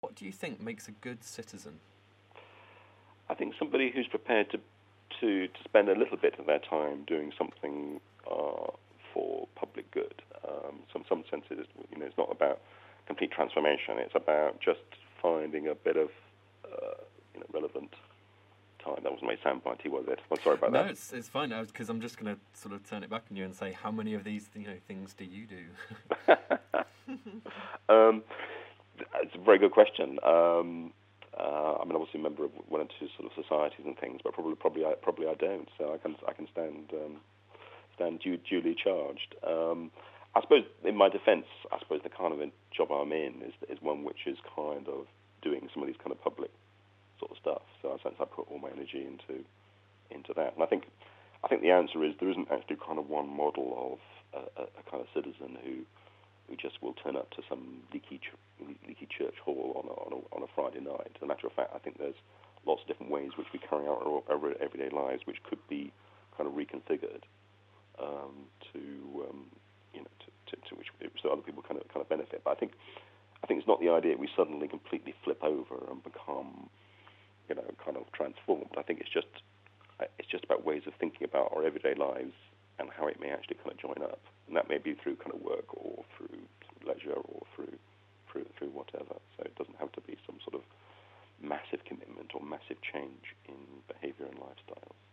What do you think makes a good citizen? I think somebody who's prepared to spend a little bit of their time doing something for public good. Some sense it is, it's not about complete transformation. It's about just finding a bit of relevant time. That wasn't my soundbite, was it? I'm sorry about that. No, it's fine. Because I'm just going to sort of turn it back on you and say, how many of these things do you do? It's a very good question. I'm obviously a member of one or two sort of societies and things, but probably I don't. So I can stand duly charged. I suppose, in my defence, the kind of job I'm in is one which is kind of doing some of these kind of public sort of stuff. So I sense I put all my energy into that. And I think the answer is there isn't actually kind of one model of a kind of citizen who just will turn up to some leaky church hall on a Friday night. As a matter of fact, I think there's lots of different ways which we carry out our everyday lives, which could be kind of reconfigured to which so other people kind of benefit. But I think it's not the idea we suddenly completely flip over and become kind of transformed. I think it's just about ways of thinking about our everyday lives and how it may actually kind of join up, and that may be through kind of work or through leisure or through whatever. So it doesn't have to be some sort of massive commitment or massive change in behaviour and lifestyle.